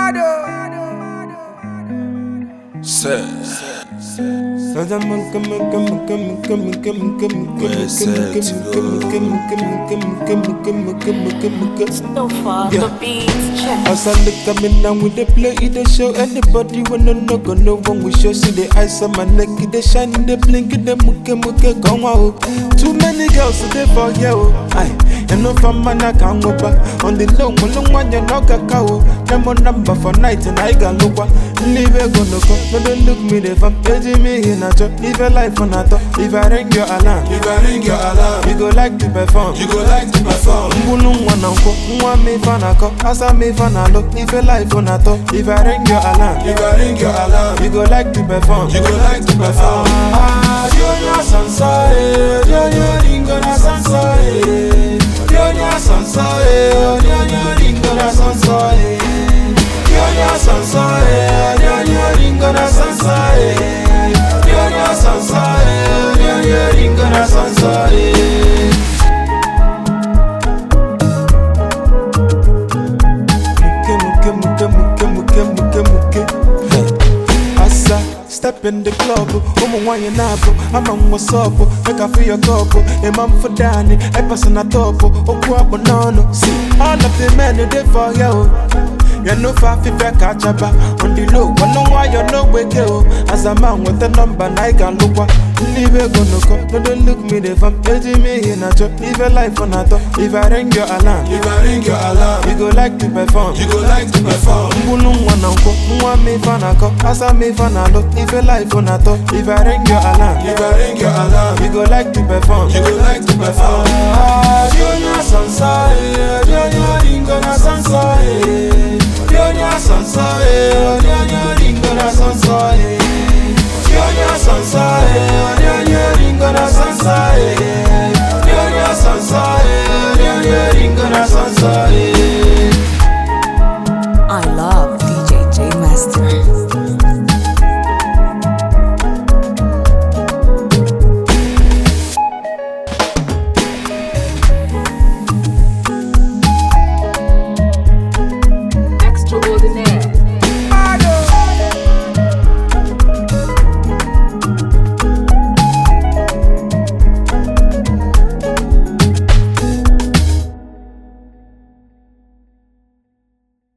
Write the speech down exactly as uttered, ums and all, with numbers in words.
So far, the beats check. As I look at me now with the play, it dey show anybody wanna know go no one we show. See the eyes on my neck, it dey shine, it dey blink, it dey muke muke gone wow. Too many girls today for you, aye. And no for man I can't go back. On the low, long one you know cacao. Them on number for night and I got look what. Leave it go no go, no don't look me the fam. Paging me in a job, live a life on a top. If I ring your alarm, If I ring your alarm, you go like to perform. you go like to perform. Mbulu mwana nko, mwa me fana ko, asa me fana lo. If a life on a top, if I ring your alarm, If I ring your alarm, you go like to perform. you go like to perform. Ah, Dionya Sansare, Dionya Ringo na Sansare, Dionya Sansare, Dionya Ringo na Sansare, Dionya Sansare, Dionya Ringo na Sansare, Dionya Sansare, Dionya Ringo na Sansare. Muke muke muke muke muke muke. Asa step in the club, omo wanya nabo, ama what's up, make I feel your cup, a man for Danny, a person at top, oku abonono. See, all of the men they for you. You know far fi fe catch up on the low, but no why you know we go. As a man with a number, I can look what. Leave it go no go, no don't look me the fam. Paging me in a job, live a life on a top. If I ring your alarm, If I ring your alarm, you go like to perform. you go like to perform. Mbulu mwana nko, mwa me fana ko, asa me fana lo. If a life on a top, if I ring your alarm, If I ring your alarm, you go like to perform. you go like to perform. Ah, Dionya Sansare.